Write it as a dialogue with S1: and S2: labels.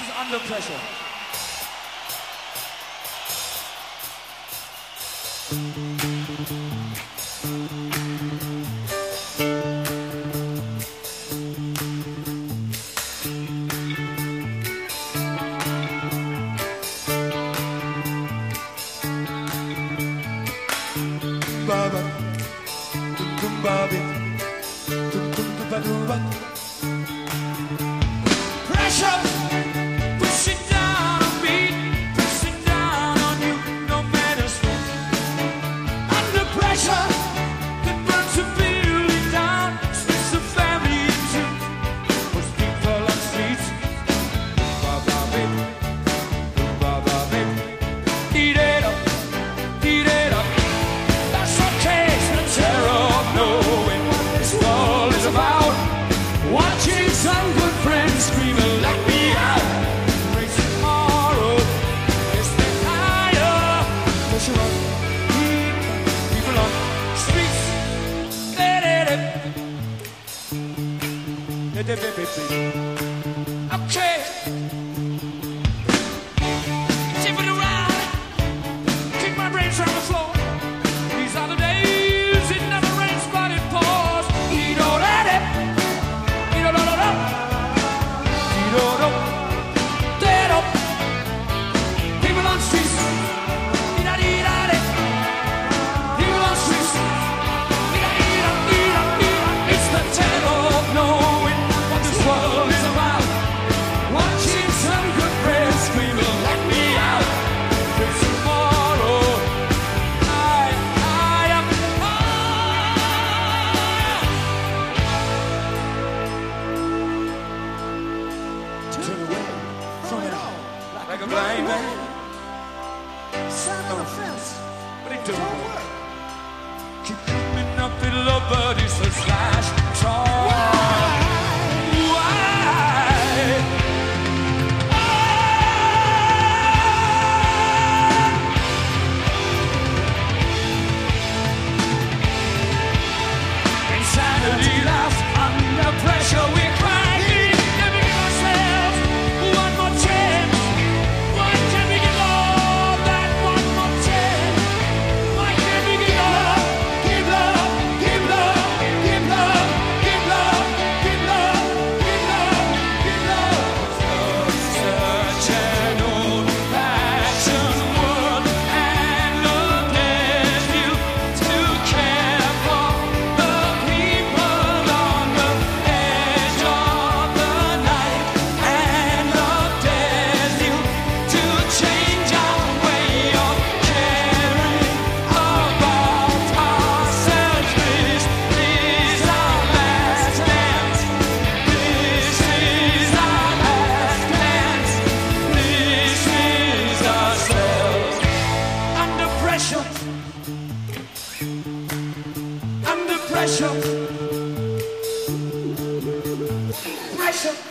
S1: Under Pressure.
S2: Baba, dum dum babi, dum dum dum ba dum ba.
S1: Pressure, pushing down on me, pushing down on you, no matter what. Under pressure, that burns a building down, splits the family in two, puts people on streets. Baba, baby, baba, baby, eat it up, eat it up. That's okay, it's the terror of knowing what this world is about. Watching some good friends screaming, let me out. Race tomorrow, it's the higher. Pressure on, people on streets. Okay. Tip it around, kick my brains around the floor. These are the days, it never rains but it pours. You don't let it. People on streets, people on streets, it's the terror of knowing what this world is about. Watching some good friends screaming, let me out. There's tomorrow. I am
S2: Turn away from it all,
S1: like a blind man.
S2: Sign on the fence.
S1: What it
S2: Don't
S1: do?
S2: work.
S1: Keep coming up with love, but it's a slash song. Why? Insanity laughs under pressure. We're crying, never give ourselves one more chance. Why can't we give all that one more chance? Why can't we give love, give love, give love, give love, give love, give love, give love, give love? Such an old-fashioned world, and look at you to care for the people on the edge of the night, and look at you to change our way of caring about ourselves. This is our last dance. This is our last dance. This is ourselves. Under pressure. Under pressure. Pressure.